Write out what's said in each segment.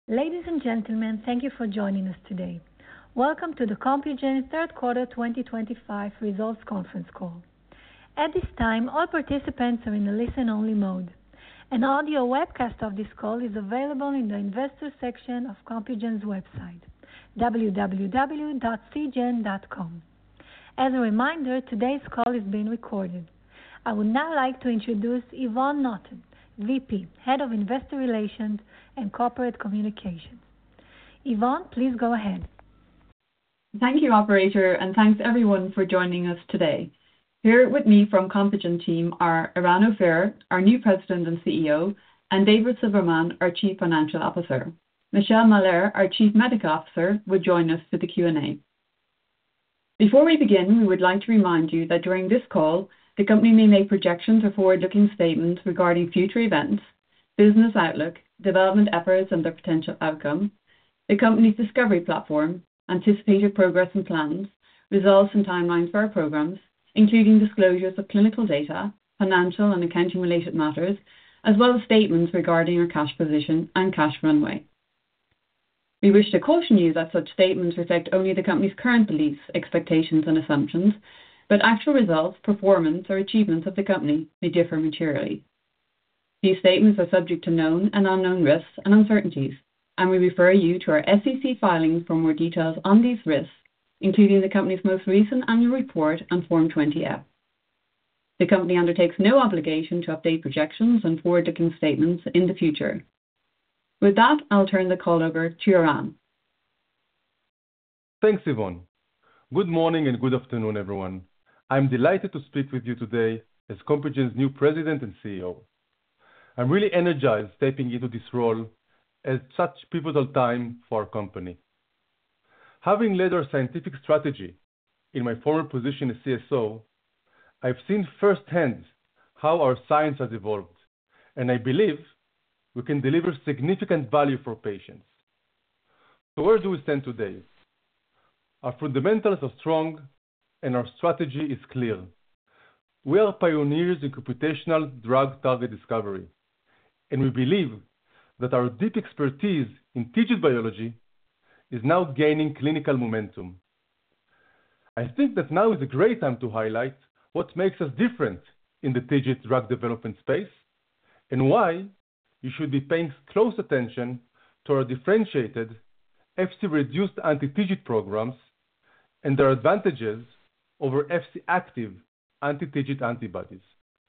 Ladies and gentlemen, thank you for joining us today. Welcome to the Compugen third quarter 2025 results conference call. At this time, all participants are in a listen-only mode. An audio webcast of this call is available in the Investors section of Compugen's website, www.cgen.com. As a reminder, today's call is being recorded. I would now like to introduce Yvonne Naughton, VP, Head of Investor Relations and Corporate Communications. Yvonne, please go ahead. Thank you, Operator, and thanks everyone for joining us today. Here with me from Compugen team are Eran Ophir, our new President and CEO, and David Silverman, our Chief Financial Officer. Michelle Mahler, our Chief Medical Officer, will join us for the Q&A. Before we begin, we would like to remind you that during this call, the company may make projections or forward-looking statements regarding future events, business outlook, development efforts and their potential outcome, the company's discovery platform, anticipated progress and plans, results and timelines for our programs, including disclosures of clinical data, financial and accounting-related matters, as well as statements regarding our cash position and cash runway. We wish to caution you that such statements reflect only the company's current beliefs, expectations, and assumptions, but actual results, performance, or achievements of the company may differ materially. These statements are subject to known and unknown risks and uncertainties, and we refer you to our SEC filings for more details on these risks, including the company's most recent annual report on Form 20-F. The company undertakes no obligation to update projections and forward-looking statements in the future. With that, I'll turn the call over to Eran. Thanks, Yvonne. Good morning and good afternoon, everyone. I'm delighted to speak with you today as Compugen's new President and CEO. I'm really energized stepping into this role at such a pivotal time for our company. Having led our scientific strategy in my former position as CSO, I've seen firsthand how our science has evolved, and I believe we can deliver significant value for patients. So where do we stand today? Our fundamentals are strong and our strategy is clear. We are pioneers in computational drug target discovery, and we believe that our deep expertise in TIGIT biology is now gaining clinical momentum. I think that now is a great time to highlight what makes us different in the TIGIT drug development space and why you should be paying close attention to our differentiated Fc-reduced anti-TIGIT programs and their advantages over Fc-active anti-TIGIT antibodies.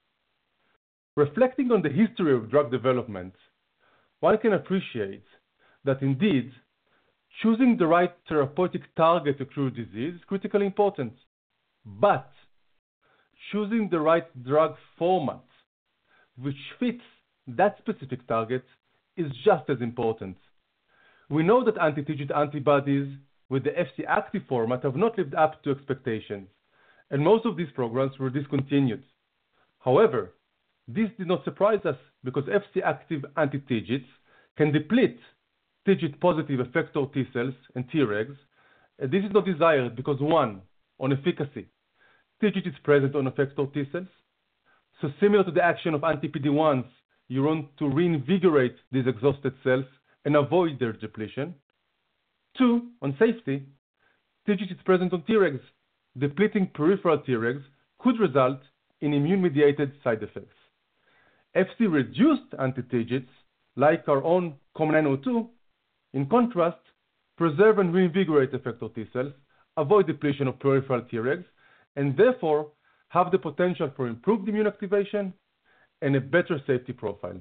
Reflecting on the history of drug development, one can appreciate that indeed, choosing the right therapeutic target to cure disease is critically important, but choosing the right drug format which fits that specific target is just as important. We know that anti-TIGIT antibodies with the Fc-active format have not lived up to expectations, and most of these programs were discontinued. However, this did not surprise us because Fc-active anti-TIGITs can deplete TIGIT-positive effector T cells and Tregs, and this is not desired because, one, on efficacy, TIGIT is present on effector T cells, so similar to the action of anti-PD-1s, you want to reinvigorate these exhausted cells and avoid their depletion. Two, on safety, TIGIT is present on Tregs. Depleting peripheral Tregs could result in immune-mediated side effects. Fc-reduced anti-TIGITs, like our own COM902, in contrast, preserve and reinvigorate effector T cells, avoid depletion of peripheral Tregs, and therefore have the potential for improved immune activation and a better safety profile.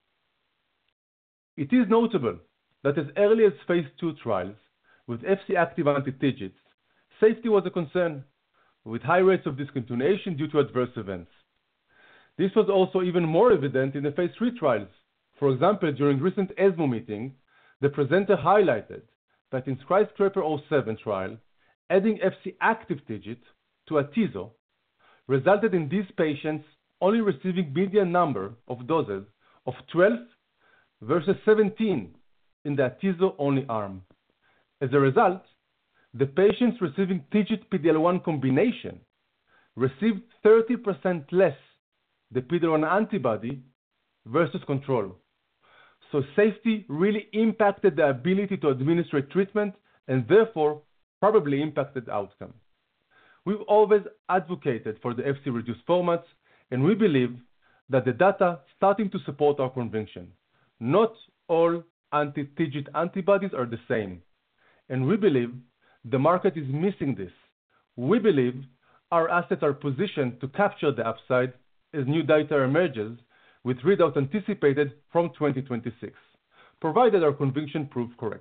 It is notable that as early as phase 2 trials with Fc-active anti-TIGITs, safety was a concern, with high rates of discontinuation due to adverse events. This was also even more evident in the phase 3 trials. For example, during recent ESMO meeting, the presenter highlighted that in Skyscraper-07 trial, adding Fc-active TIGIT to atezo resulted in these patients only receiving median number of doses of 12 versus 17 in the atezo-only arm. As a result, the patients receiving TIGIT-PD-L1 combination received 30% less the PD-L1 antibody versus control. So safety really impacted the ability to administer treatment and therefore probably impacted outcome. We've always advocated for the Fc-reduced formats, and we believe that the data starting to support our conviction. Not all anti-TIGIT antibodies are the same, and we believe the market is missing this. We believe our assets are positioned to capture the upside as new data emerges, with readout anticipated from 2026, provided our conviction proves correct.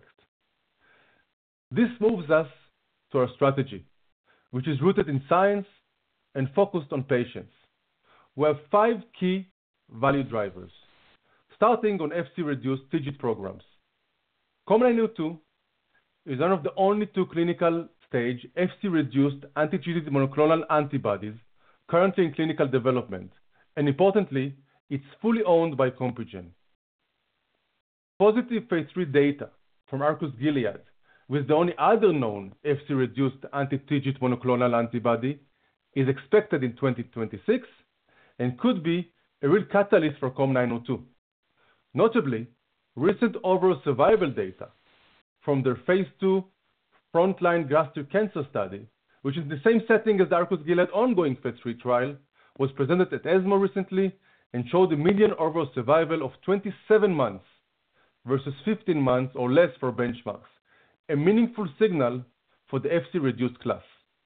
This moves us to our strategy, which is rooted in science and focused on patients. We have 5 key value drivers, starting on Fc-reduced TIGIT programs. COM902 is one of the only 2 clinical stage Fc-reduced anti-TIGIT monoclonal antibodies currently in clinical development, and importantly, it's fully owned by Compugen. Positive phase 3 data from Arcus-Gilead with the only other known Fc-reduced anti-TIGIT monoclonal antibody is expected in 2026 and could be a real catalyst for COM902. Notably, recent overall survival data from their phase 2 frontline gastric cancer study, which is the same setting as the Arcus-Gilead ongoing phase 3 trial, was presented at ESMO recently and showed a median overall survival of 27 months versus 15 months or less for benchmarks, a meaningful signal for the Fc-reduced class.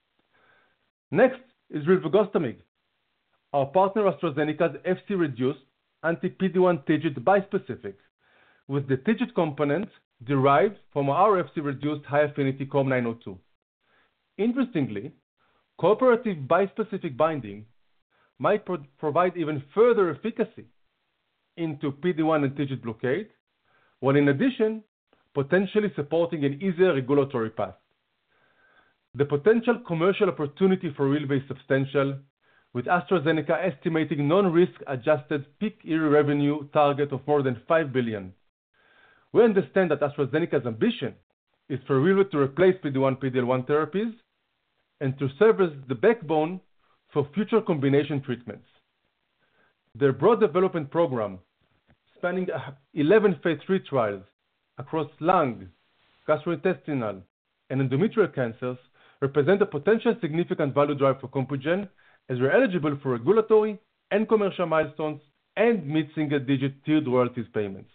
Next is rilvegostomig, our partner AstraZeneca's Fc-reduced anti-PD-1 TIGIT bispecific, with the TIGIT component derived from our Fc-reduced high-affinity COM902. Interestingly, cooperative bispecific binding might provide even further efficacy into PD-1 and TIGIT blockade, while in addition, potentially supporting an easier regulatory path. The potential commercial opportunity for rilve is substantial, with AstraZeneca estimating non-risk adjusted peak year revenue target of more than $5 billion. We understand that AstraZeneca's ambition is for rilve to replace PD-1, PD-L1 therapies and to serve as the backbone for future combination treatments. Their broad development program, spanning 11 phase 3 trials across lung, gastrointestinal, and endometrial cancers, represent a potential significant value drive for Compugen, as we're eligible for regulatory and commercial milestones and mid-single-digit tiered royalties payments.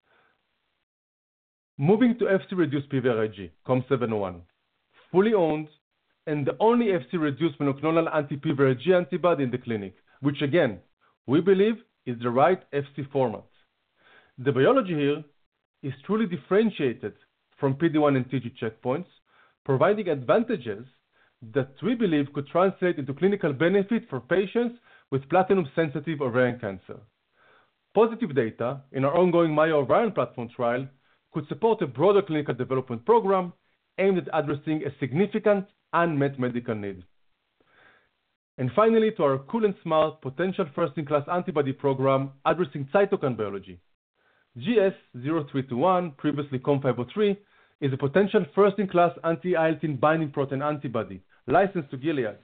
Moving to Fc-reduced PVRIG, COM701, fully owned and the only Fc-reduced monoclonal anti-PVRIG antibody in the clinic, which again, we believe is the right Fc format. The biology here is truly differentiated from PD-1 and TIGIT checkpoints, providing advantages that we believe could translate into clinical benefit for patients with platinum-sensitive ovarian cancer. Positive data in our ongoing MAIA-ovarian platform trial could support a broader clinical development program aimed at addressing a significant unmet medical need. And finally, to our cool and smart potential first-in-class antibody program addressing cytokine biology. GS-0321, previously COM503, is a potential first-in-class anti-IL-18 binding protein antibody licensed to Gilead.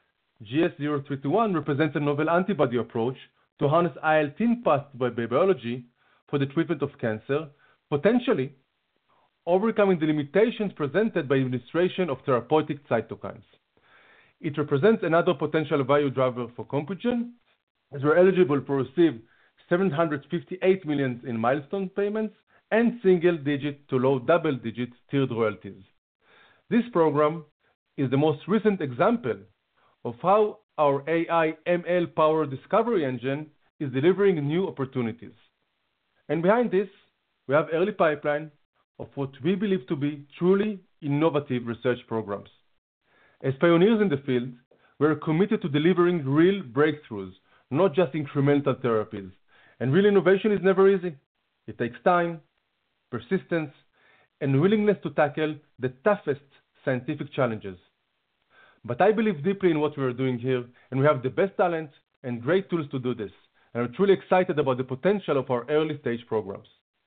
GS-0321 represents a novel antibody approach to harness IL-18 pathway biology for the treatment of cancer, potentially overcoming the limitations presented by administration of therapeutic cytokines. It represents another potential value driver for Compugen, as we're eligible to receive $758 million in milestone payments and single-digit to low double-digit tiered royalties. This program is the most recent example of how our AI/ML-powered discovery engine is delivering new opportunities. And behind this, we have early pipeline of what we believe to be truly innovative research programs. As pioneers in the field, we are committed to delivering real breakthroughs, not just incremental therapies. And real innovation is never easy. It takes time, persistence, and willingness to tackle the toughest scientific challenges. But I believe deeply in what we are doing here, and we have the best talent and great tools to do this. And I'm truly excited about the potential of our early-stage programs.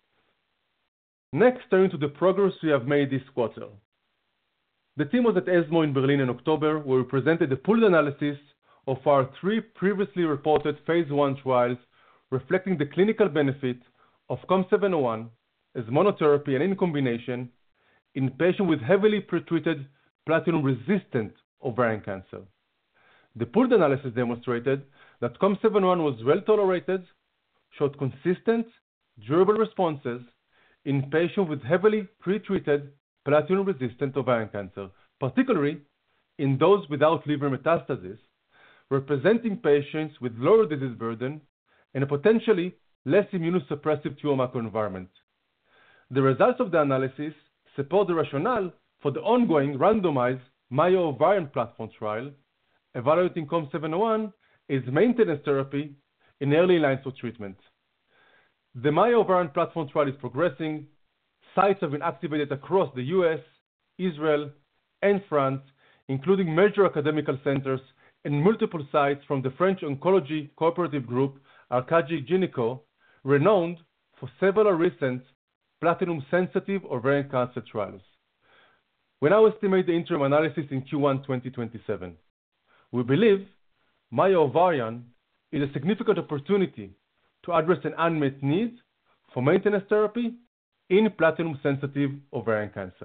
Next, turning to the progress we have made this quarter. The team was at ESMO in Berlin in October, where we presented a pooled analysis of our 3 previously reported phase 1 trials, reflecting the clinical benefit of COM701 as monotherapy and in combination in patients with heavily pretreated platinum-resistant ovarian cancer. The pooled analysis demonstrated that COM701 was well tolerated, showed consistent, durable responses in patients with heavily pretreated platinum-resistant ovarian cancer, particularly in those without liver metastasis, representing patients with lower disease burden and a potentially less immunosuppressive tumor microenvironment. The results of the analysis support the rationale for the ongoing randomized MAIA ovarian platform trial evaluating COM701 as maintenance therapy in early lines of treatment. The MAIA ovarian platform trial is progressing. Sites have been activated across the US, Israel, and France, including major academic centers and multiple sites from the French oncology cooperative group Arcadie Gyneco, renowned for several recent platinum-sensitive ovarian cancer trials. We now estimate the interim analysis in Q1 2027. We believe MAIA ovarian is a significant opportunity to address an unmet need for maintenance therapy in platinum-sensitive ovarian cancer.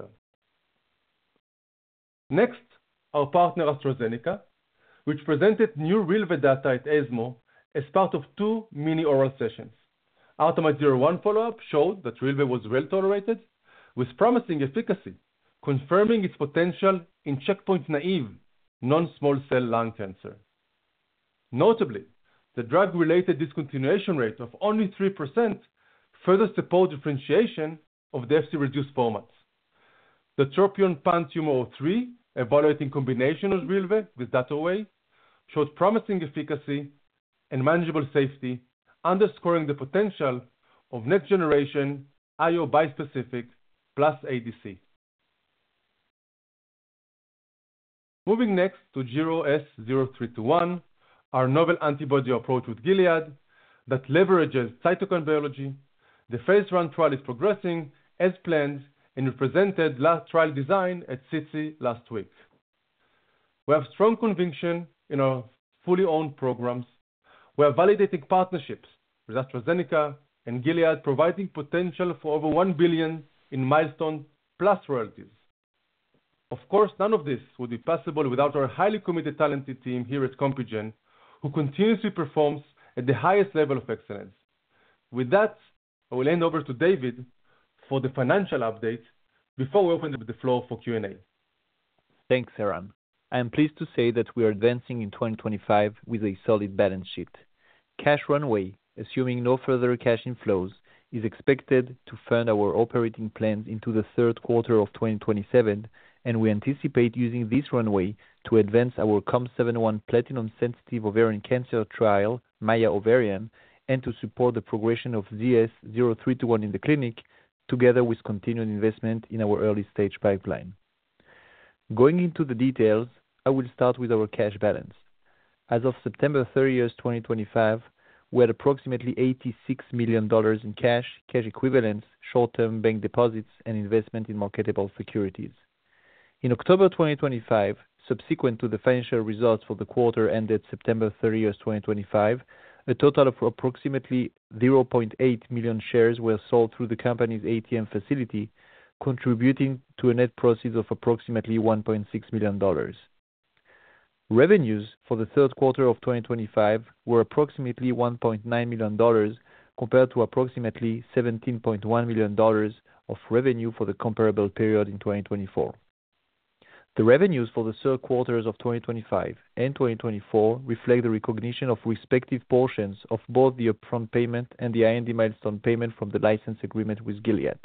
Next, our partner AstraZeneca, which presented new Rilve data at ESMO as part of 2 mini oral sessions. ARTEMIDE-01 follow-up showed that Rilve was well tolerated with promising efficacy, confirming its potential in checkpoint-naive non-small cell lung cancer. Notably, the drug-related discontinuation rate of only 3% further supports differentiation of the Fc-reduced formats. The TROPION-PanTumor03, evaluating combination of Rilve with Dato-DXd, showed promising efficacy and manageable safety, underscoring the potential of next-generation IO bispecific plus ADC. Moving next to GROS-0321, our novel antibody approach with Gilead that leverages cytokine biology. The phase 1 trial is progressing as planned and we presented last trial design at SITC last week. We have strong conviction in our fully owned programs. We are validating partnerships with AstraZeneca and Gilead, providing potential for over $1 billion in milestone plus royalties. Of course, none of this would be possible without our highly committed, talented team here at Compugen, who continuously performs at the highest level of excellence. With that, I will hand over to David for the financial update before we open the floor for Q&A. Thanks, Eran. I am pleased to say that we are advancing in 2025 with a solid balance sheet. Cash runway, assuming no further cash inflows, is expected to fund our operating plans into the third quarter of 2027, and we anticipate using this runway to advance our COM701 platinum-sensitive ovarian cancer trial, MAIA ovarian, and to support the progression of GS-0321 in the clinic, together with continued investment in our early-stage pipeline. Going into the details, I will start with our cash balance. As of September 30, 2025, we had approximately $86 million in cash equivalents, short-term bank deposits, and investment in marketable securities. In October 2025, subsequent to the financial results for the quarter ended September 30, 2025, a total of approximately 0.8 million shares were sold through the company's ATM facility, contributing to a net proceeds of approximately $1.6 million. Revenues for the third quarter of 2025 were approximately $1.9 million compared to approximately $17.1 million of revenue for the comparable period in 2024. The revenues for the third quarters of 2025 and 2024 reflect the recognition of respective portions of both the upfront payment and the IND milestone payment from the license agreement with Gilead.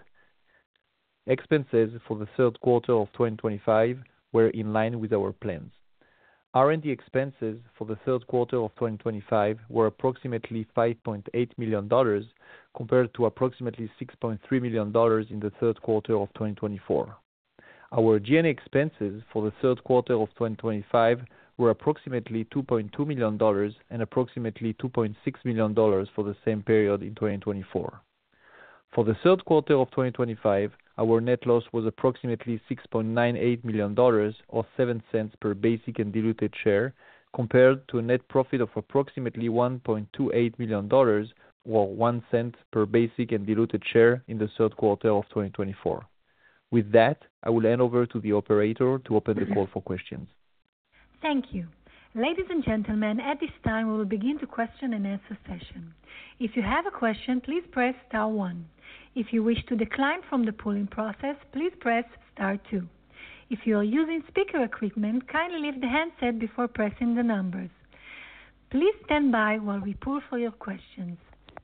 Expenses for the third quarter of 2025 were in line with our plans. R&D expenses for the third quarter of 2025 were approximately $5.8 million compared to approximately $6.3 million in the third quarter of 2024. Our G&A expenses for the third quarter of 2025 were approximately $2.2 million and approximately $2.6 million for the same period in 2024. For the third quarter of 2025, our net loss was approximately $6.98 million or 7 cents per basic and diluted share, compared to a net profit of approximately $1.28 million or $0.01 per basic and diluted share in the third quarter of 2024. With that, I will hand over to the operator to open the call for questions. Thank you. Ladies and gentlemen, at this time, we will begin the question and answer session. If you have a question, please press star 1. If you wish to decline from the polling process, please press star 2. If you are using speaker equipment, kindly leave the handset before pressing the numbers. Please stand by while we pull for your questions.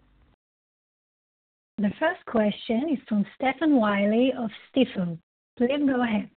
The first question is from Stephen Willey of Stifel. Please go ahead.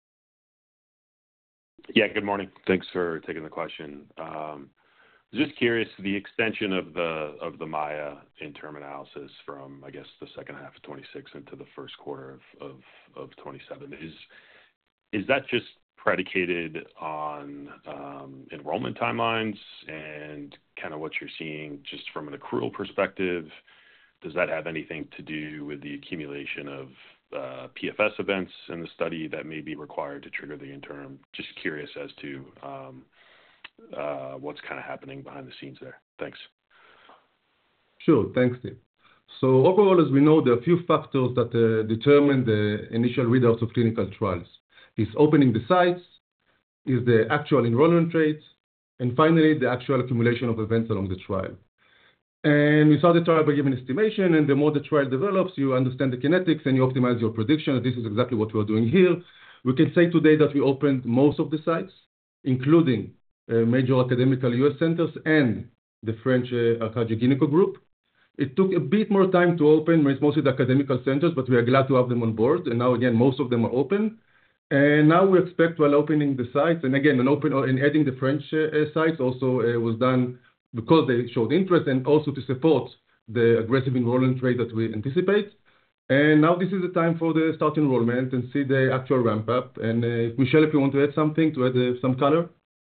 Yeah, good morning. Thanks for taking the question. Just curious, the extension of the MAIA interim analysis from, I guess, the second half of 26 into the first quarter of 27. Is that just predicated on enrollment timelines and kind of what you're seeing just from an accrual perspective? Does that have anything to do with the accumulation of PFS events in the study that may be required to trigger the interim? Just curious as to what's kind of happening behind the scenes there. Thanks. Sure. Thanks, Steve. So overall, as we know, there are a few factors that determine the initial readouts of clinical trials. It's opening the sites, is the actual enrollment rate, and finally, the actual accumulation of events along the trial. And we saw the trial by giving estimation, and the more the trial develops, you understand the kinetics and you optimize your prediction. This is exactly what we're doing here. We can say today that we opened most of the sites, including major academical US centers and the French Cardiac Gyneco group. It took a bit more time to open, it's mostly the academical centers, but we are glad to have them on board. And now, again, most of them are open. And now we expect, while opening the sites, and again, adding the French sites also was done because they showed interest and also to support the aggressive enrollment rate that we anticipate. And now this is the time for the start enrollment and see the actual ramp up. And Michelle, if you want to add something, to add some color.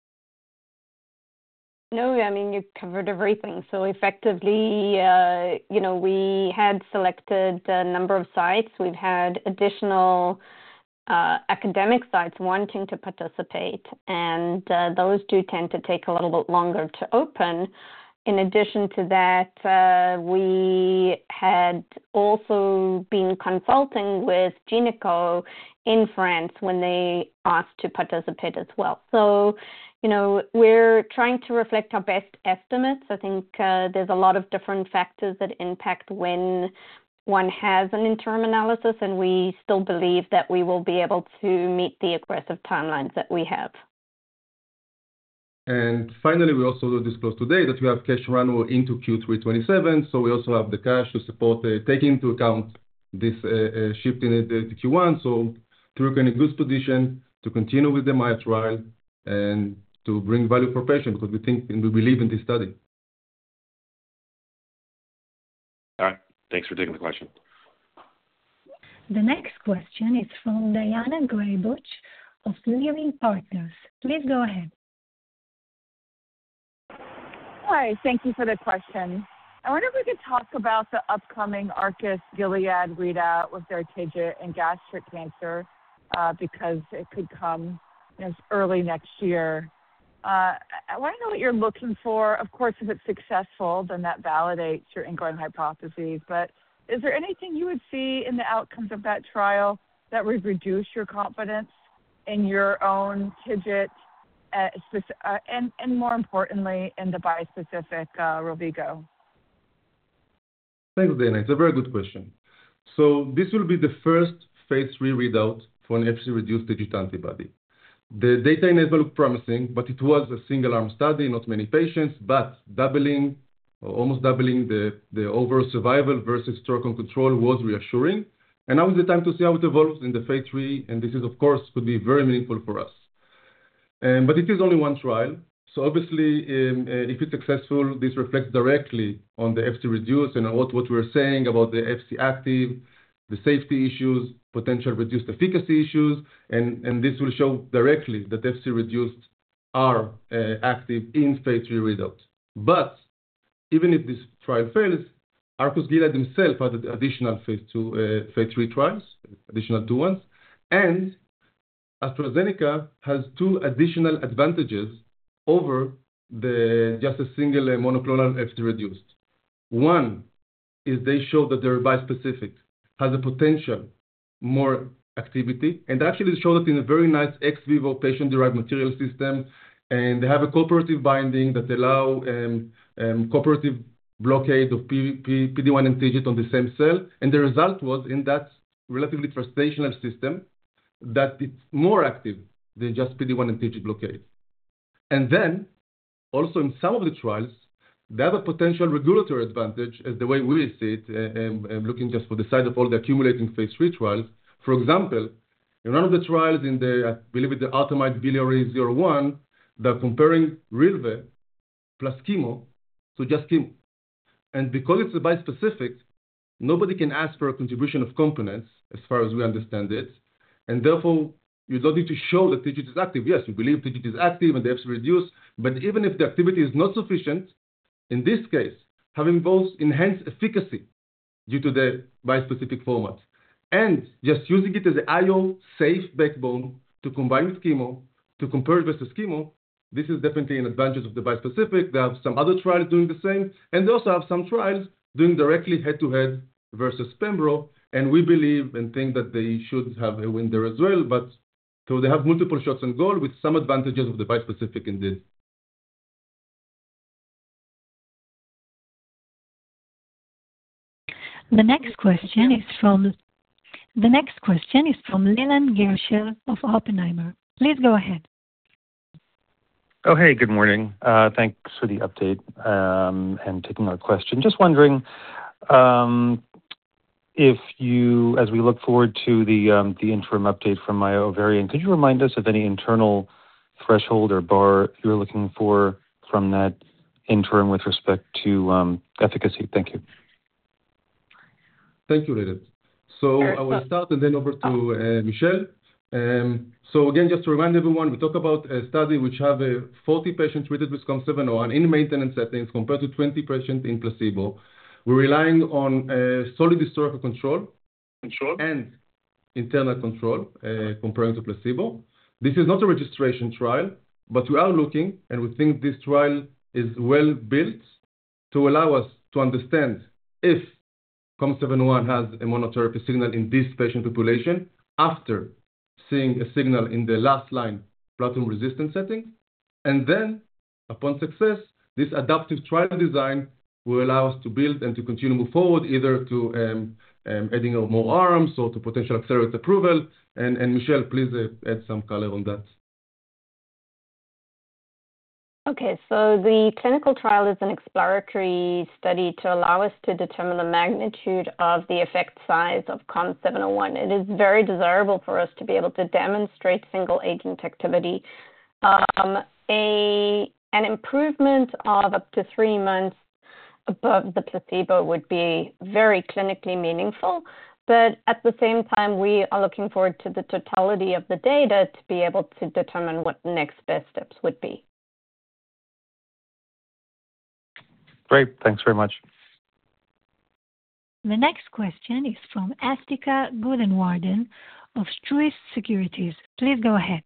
No, I mean, you covered everything. So effectively, we had selected a number of sites. We've had additional academic sites wanting to participate, and those do tend to take a little bit longer to open. In addition to that, we had also been consulting with Gyneco in France when they asked to participate as well. So, we're trying to reflect our best estimates. I think there's a lot of different factors that impact when one has an interim analysis, and we still believe that we will be able to meet the aggressive timelines that we have. And finally, we also disclosed today that we have cash runway into Q3 27. So we also have the cash to support, taking into account this shift in the Q1. So we're in a good position to continue with the MAIA trial and to bring value for patients because we think and we believe in this study. All right. Thanks for taking the question. The next question is from Diana Graybuch of Leerink Partners. Please go ahead. Hi, thank you for the question. I wonder if we could talk about the upcoming Arcus-Gilead readout with their TIGIT and gastric cancer because it could come early next year. I want to know what you're looking for. Of course, if it's successful, then that validates your ingoing hypotheses. But is there anything you would see in the outcomes of that trial that would reduce your confidence in your own TIGIT and more importantly, in the bispecific Rovigo? Thanks, Dana. It's a very good question. So this will be the first phase 3 readout for an Fc-reduced TIGIT antibody. The data in ESMO looked promising, but it was a single-arm study, not many patients, but almost doubling the overall survival versus historical control was reassuring. And now is the time to see how it evolves in the phase 3, and this is, of course, could be very meaningful for us. But it is only one trial. So obviously, if it's successful, this reflects directly on the Fc-reduced and what we're saying about the Fc-active, the safety issues, potential reduced efficacy issues, and this will show directly that Fc-reduced are active in phase 3 readout. But even if this trial fails, Arcus-Gilead themselves had additional phase 3 trials, additional 2 ones, and AstraZeneca has 2 additional advantages over just a single monoclonal Fc-reduced. One is they show that their bispecific has a potential more activity, and actually show that in a very nice ex vivo patient-derived material system, and they have a cooperative binding that allow cooperative blockade of PD-1 and TIGIT on the same cell. And the result was in that relatively translational system that it's more active than just PD-1 and TIGIT blockade. And then also in some of the trials, they have a potential regulatory advantage as the way we see it, looking just for the side of all the accumulating phase 3 trials. For example, in one of the trials in the, I believe it's the Artemis Biliary 01, they're comparing Rilve plus chemo to just chemo. And because it's a bispecific, nobody can ask for a contribution of components as far as we understand it. And therefore, you don't need to show that TIGIT is active. Yes, you believe TIGIT is active and the Fc reduced, but even if the activity is not sufficient, in this case, having both enhanced efficacy due to the bispecific format and just using it as an IO safe backbone to combine with chemo, to compare it versus chemo, this is definitely an advantage of the bispecific. They have some other trials doing the same, and they also have some trials doing directly head-to-head versus Pembro, and we believe and think that they should have a win there as well, but so they have multiple shots on goal with some advantages of the bispecific indeed. The next question is from Leland Gershell of Oppenheimer. Please go ahead. Oh, hey, good morning. Thanks for the update and taking our question. Just wondering if you, as we look forward to the interim update from MAIA ovarian, could you remind us of any internal threshold or bar you're looking for from that interim with respect to efficacy? Thank you. Thank you, Leland. So I will start and then over to Michelle. So again, just to remind everyone, we talk about a study which have 40 patients treated with COM701 in maintenance settings compared to 20 patients in placebo. We're relying on solid historical control and internal control comparing to placebo. This is not a registration trial, but we are looking, and we think this trial is well built to allow us to understand if COM701 has a monotherapy signal in this patient population after seeing a signal in the last line platinum-resistant setting. And then, upon success, this adaptive trial design will allow us to build and to continue to move forward, either to adding more arms or to potential accelerated approval. And Michelle, please add some color on that. Okay, so the clinical trial is an exploratory study to allow us to determine the magnitude of the effect size of COM701. It is very desirable for us to be able to demonstrate single agent activity. An improvement of up to 3 months above the placebo would be very clinically meaningful, but at the same time, we are looking forward to the totality of the data to be able to determine what the next best steps would be. Great. Thanks very much. The next question is from Asthika Goonewardene of Truist Securities. Please go ahead.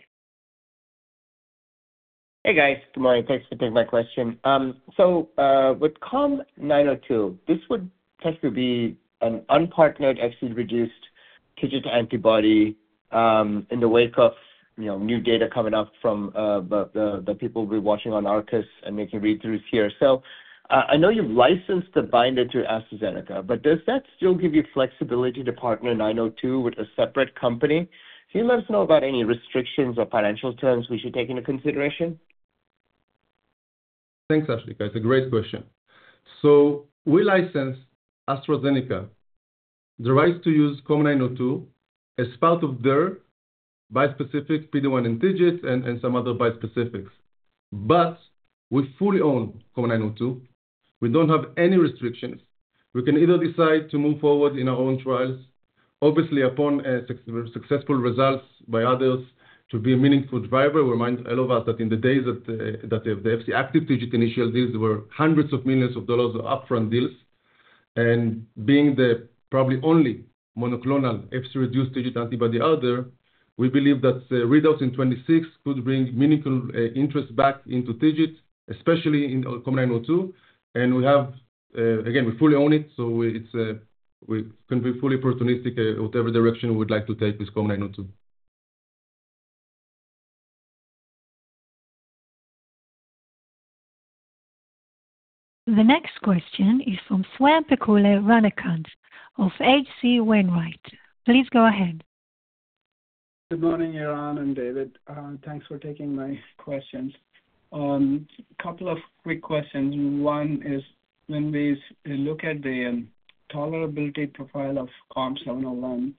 Hey, guys. Good morning. Thanks for taking my question. With COM902, this would technically be an unpartnered Fc-reduced TIGIT antibody in the wake of new data coming up from the people we're watching on Arcus and making read-throughs here. So I know you've licensed the binder to AstraZeneca, but does that still give you flexibility to partner 902 with a separate company? Can you let us know about any restrictions or financial terms we should take into consideration? Thanks, Ashlika. It's a great question. So we licensed AstraZeneca the rights to use COM902 as part of their bispecific PD-1 and TIGIT and some other bispecifics. But we fully own COM902. We don't have any restrictions. We can either decide to move forward in our own trials, obviously upon successful results by others to be a meaningful driver. We remind all of us that in the days that the FC active TIGIT initial deals were hundreds of millions of dollars of upfront deals. And being the probably only monoclonal FC-reduced TIGIT antibody out there, we believe that readouts in 26 could bring meaningful interest back into TIGIT, especially in COM902. And we have again, we fully own it, so we can be fully opportunistic whatever direction we would like to take with COM902. The next question is from Swayampakula Ramakanth of H.C. Wainwright. Please go ahead. Good morning, Eran and David. Thanks for taking my questions. Couple of quick questions. One is, when we look at the tolerability profile of COM701,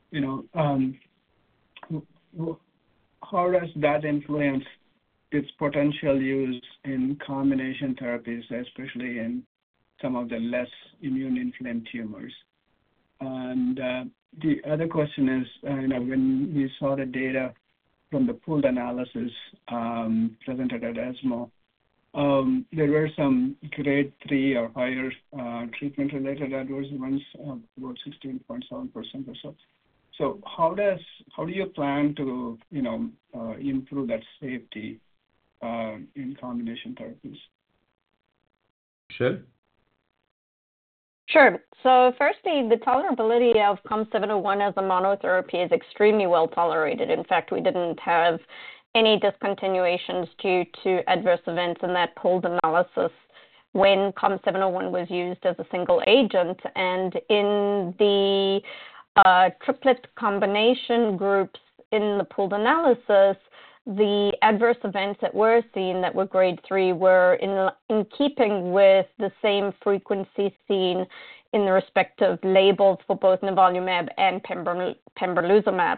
how does that influence its potential use in combination therapies, especially in some of the less immune-inflamed tumors? And the other question is, when we saw the data from the pooled analysis presented at ESMO, there were some grade 3 or higher treatment-related adverse events, about 16.7% or so. So how do you plan to improve that safety in combination therapies? Michelle? Sure. So firstly, the tolerability of COM701 as a monotherapy is extremely well tolerated. In fact, we didn't have any discontinuations due to adverse events in that pooled analysis when COM701 was used as a single agent. And in the triplet combination groups in the pooled analysis, the adverse events that were seen that were grade 3 were in keeping with the same frequency seen in the respective labels for both nivolumab and pembrolizumab.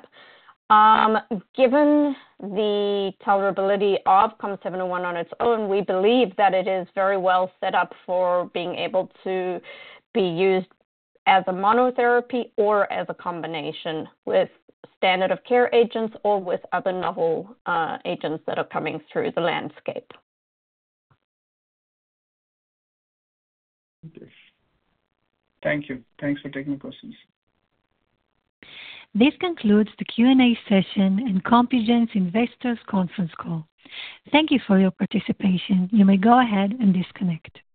Given the tolerability of COM701 on its own, we believe that it is very well set up for being able to be used as a monotherapy or as a combination with standard of care agents or with other novel agents that are coming through the landscape. Okay. Thank you. Thanks for taking the questions. This concludes the Q&A session and Compugen's Investors Conference Call. Thank you for your participation. You may go ahead and disconnect.